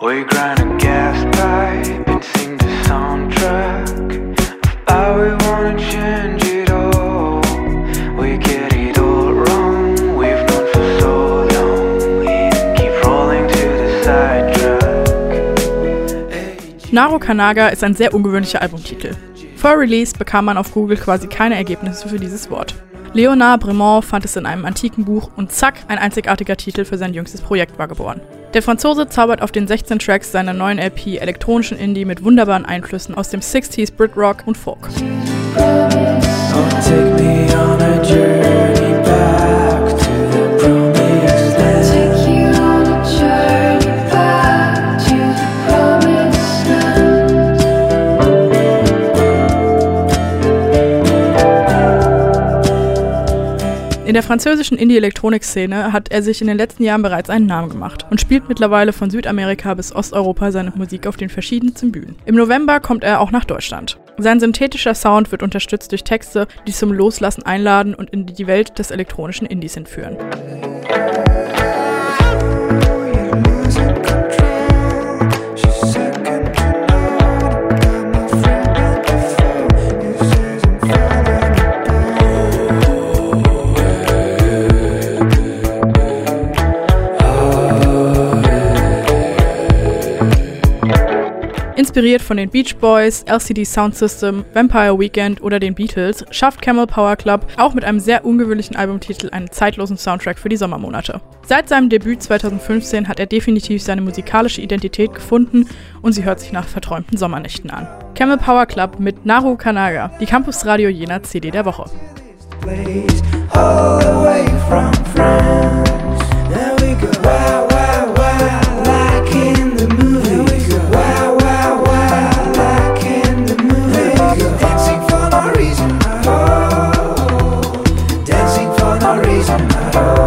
We grind a gas pipe and sing the soundtrack of how we wanna change it all. We get it all wrong, we've known for so long. We keep rolling to the sidetrack. Naru Kanaga ist ein sehr ungewöhnlicher Albumtitel. Vor Release bekam man auf Google quasi keine Ergebnisse für dieses Wort. Léonard Bremont fand es in einem antiken Buch und zack, ein einzigartiger Titel für sein jüngstes Projekt war geboren. Der Franzose zaubert auf den 16 Tracks seiner neuen LP elektronischen Indie mit wunderbaren Einflüssen aus dem 60s Brit-Rock und Folk. In der französischen Indie-Elektronik-Szene hat er sich in den letzten Jahren bereits einen Namen gemacht und spielt mittlerweile von Südamerika bis Osteuropa seine Musik auf den verschiedensten Bühnen. Im November kommt er auch nach Deutschland. Sein synthetischer Sound wird unterstützt durch Texte, die zum Loslassen einladen und in die Welt des elektronischen Indies entführen. Inspiriert von den Beach Boys, LCD Sound System, Vampire Weekend oder den Beatles, schafft Camel Power Club auch mit einem sehr ungewöhnlichen Albumtitel einen zeitlosen Soundtrack für die Sommermonate. Seit seinem Debüt 2015 hat er definitiv seine musikalische Identität gefunden und sie hört sich nach verträumten Sommernächten an. Camel Power Club mit Naru Kanaga, die Campus Radio Jena CD der Woche. Dancing for no reason at all.